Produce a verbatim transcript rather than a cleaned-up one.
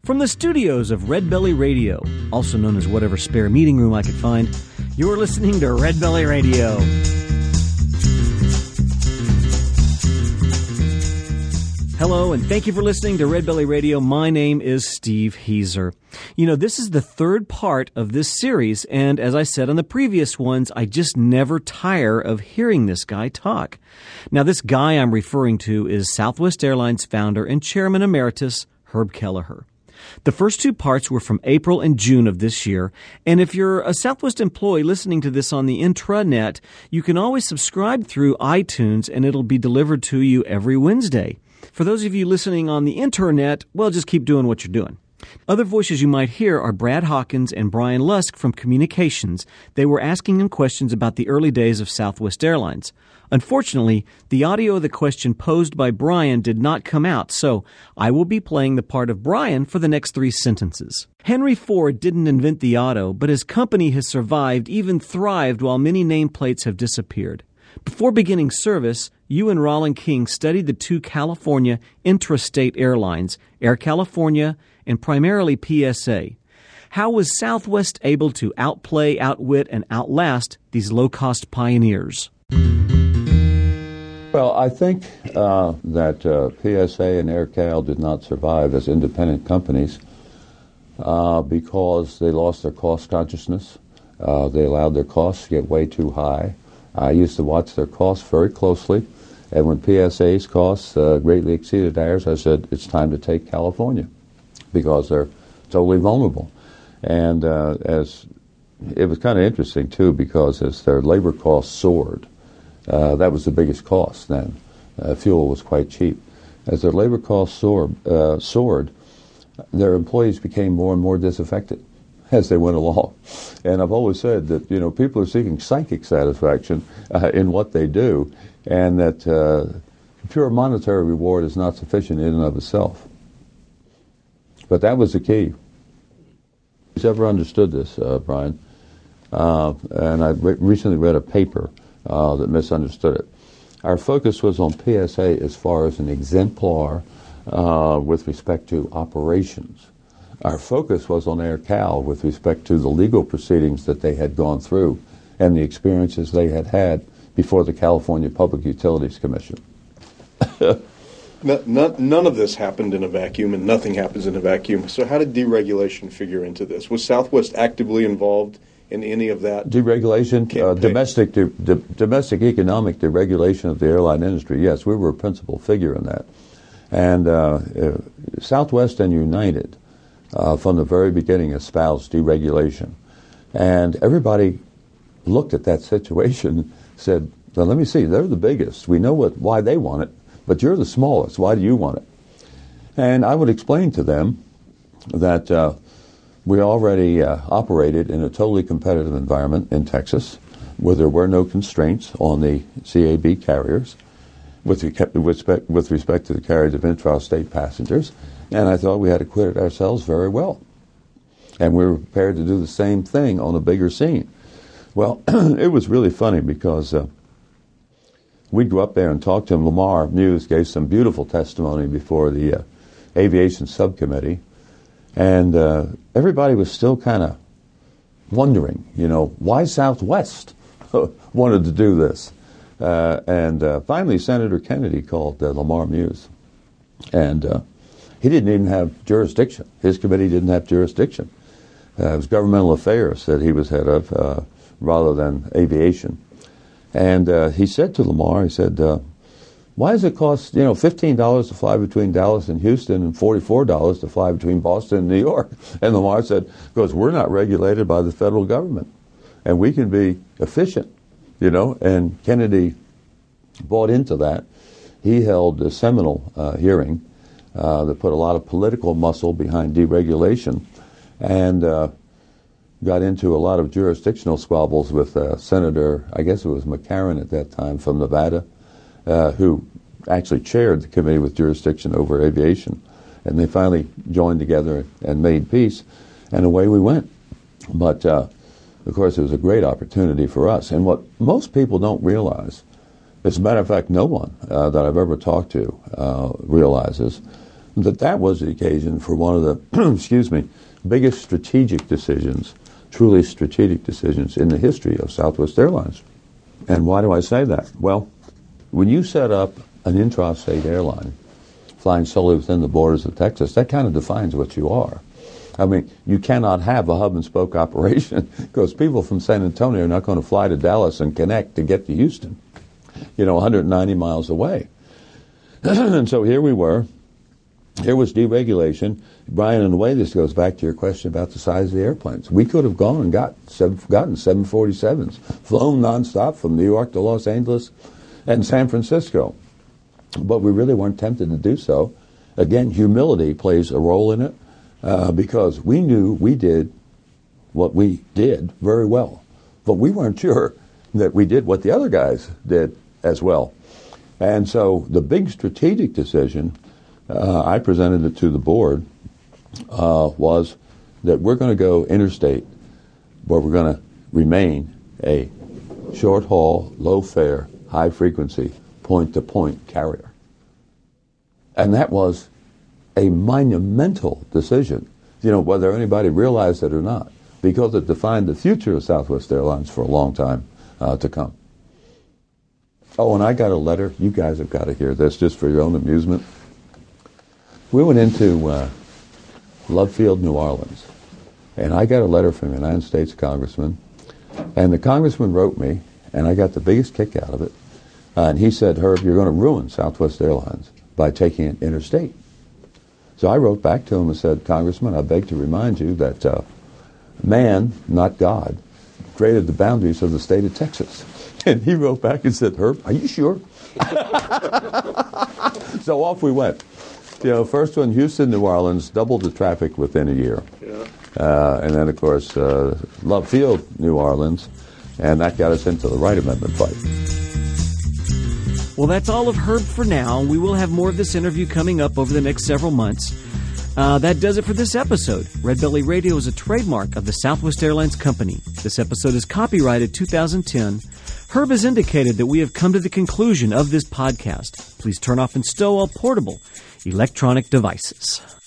From the studios of Red Belly Radio, also known as whatever spare meeting room I could find, you're listening to Red Belly Radio. Hello, and thank you for listening to Red Belly Radio. My name is Steve Heiser. You know, this is the third part of this series, and as I said on the previous ones, I just never tire of hearing this guy talk. Now, this guy I'm referring to is Southwest Airlines founder and chairman emeritus, Herb Kelleher. The first two parts were from April and June of this year, and if you're a Southwest employee listening to this on the intranet, you can always subscribe through iTunes, and it'll be delivered to you every Wednesday. For those of you listening on the internet, well, just keep doing what you're doing. Other voices you might hear are Brad Hawkins and Brian Lusk from Communications. They were asking him questions about the early days of Southwest Airlines. Unfortunately, the audio of the question posed by Brian did not come out, so I will be playing the part of Brian for the next three sentences. Henry Ford didn't invent the auto, but his company has survived, even thrived, while many nameplates have disappeared. Before beginning service, you and Rollin King studied the two California intrastate airlines, Air California and primarily P S A. How was Southwest able to outplay, outwit, and outlast these low-cost pioneers? Well, I think uh, that uh, P S A and Air Cal did not survive as independent companies uh, because they lost their cost consciousness. Uh, they allowed their costs to get way too high. I used to watch their costs very closely, and when P S A's costs uh, greatly exceeded ours, I said, it's time to take California, because they're totally vulnerable. And uh, as it was kind of interesting, too, because as their labor costs soared, uh, that was the biggest cost then. Uh, fuel was quite cheap. As their labor costs soared, uh, soared, their employees became more and more disaffected as they went along. And I've always said that, you know, people are seeking psychic satisfaction uh, in what they do, and that uh, pure monetary reward is not sufficient in and of itself. But that was the key. Who's ever understood this, uh, Brian? Uh, and I re- recently read a paper uh, that misunderstood it. Our focus was on P S A as far as an exemplar uh, with respect to operations. Our focus was on Air Cal with respect to the legal proceedings that they had gone through and the experiences they had had before the California Public Utilities Commission. None, none of this happened in a vacuum, and nothing happens in a vacuum. So how did deregulation figure into this? Was Southwest actively involved in any of that? Deregulation, uh, domestic de- de- domestic economic deregulation of the airline industry, yes, we were a principal figure in that. And uh, uh, Southwest and United, uh, from the very beginning, espoused deregulation. And everybody looked at that situation and said, well, let me see, they're the biggest. We know what why they want it. But you're the smallest. Why do you want it? And I would explain to them that uh, we already uh, operated in a totally competitive environment in Texas, where there were no constraints on the C A B carriers with, re- with, respect, with respect to the carriage of intrastate passengers. And I thought we had acquitted ourselves very well. And we were prepared to do the same thing on a bigger scene. Well, it was really funny because Uh, we'd go up there and talk to him. Lamar Muse gave some beautiful testimony before the uh, aviation subcommittee, and uh, everybody was still kind of wondering, you know, why Southwest wanted to do this. Uh, and uh, finally, Senator Kennedy called uh, Lamar Muse, and uh, he didn't even have jurisdiction. His committee didn't have jurisdiction. Uh, it was governmental affairs that he was head of, uh, rather than aviation. And uh, he said to Lamar, he said, uh, why does it cost, you know, fifteen dollars to fly between Dallas and Houston and forty-four dollars to fly between Boston and New York? And Lamar said, because we're not regulated by the federal government, and we can be efficient, you know. And Kennedy bought into that. He held a seminal uh, hearing uh, that put a lot of political muscle behind deregulation, and uh, got into a lot of jurisdictional squabbles with uh, Senator, I guess it was McCarran at that time, from Nevada, uh, who actually chaired the committee with jurisdiction over aviation. And they finally joined together and made peace, and away we went. But, uh, of course, it was a great opportunity for us. And what most people don't realize, as a matter of fact, no one uh, that I've ever talked to uh, realizes that that was the occasion for one of the, excuse me, biggest strategic decisions, truly strategic decisions in the history of Southwest Airlines. And why do I say that? Well, when you set up an intrastate airline flying solely within the borders of Texas, that kind of defines what you are. I mean, you cannot have a hub and spoke operation because people from San Antonio are not going to fly to Dallas and connect to get to Houston, you know, one hundred ninety miles away. And so here we were. Here was deregulation. Brian, in a way, this goes back to your question about the size of the airplanes. We could have gone and got seven, gotten seven forty-sevens, flown nonstop from New York to Los Angeles and San Francisco. But we really weren't tempted to do so. Again, humility plays a role in it uh, because we knew we did what we did very well. But we weren't sure that we did what the other guys did as well. And so the big strategic decision, uh, I presented it to the board, uh, was that we're going to go interstate, where we're going to remain a short-haul, low-fare, high-frequency, point-to-point carrier. And that was a monumental decision, you know, whether anybody realized it or not, because it defined the future of Southwest Airlines for a long time uh, to come. Oh, and I got a letter. You guys have got to hear this just for your own amusement. We went into uh, Love Field, New Orleans, and I got a letter from a United States congressman, and the congressman wrote me, and I got the biggest kick out of it. Uh, and he said, Herb, you're going to ruin Southwest Airlines by taking it interstate. So I wrote back to him and said, Congressman, I beg to remind you that uh, man, not God, created the boundaries of the state of Texas. And he wrote back and said, Herb, are you sure? So off we went. You know, first one, Houston, New Orleans, doubled the traffic within a year. Yeah. Uh, and then, of course, uh, Love Field, New Orleans, and that got us into the Wright Amendment fight. Well, that's all of Herb for now. We will have more of this interview coming up over the next several months. Uh, that does it for this episode. Red Belly Radio is a trademark of the Southwest Airlines Company. This episode is copyrighted two thousand ten. Herb has indicated that we have come to the conclusion of this podcast. Please turn off and stow all portable electronic devices.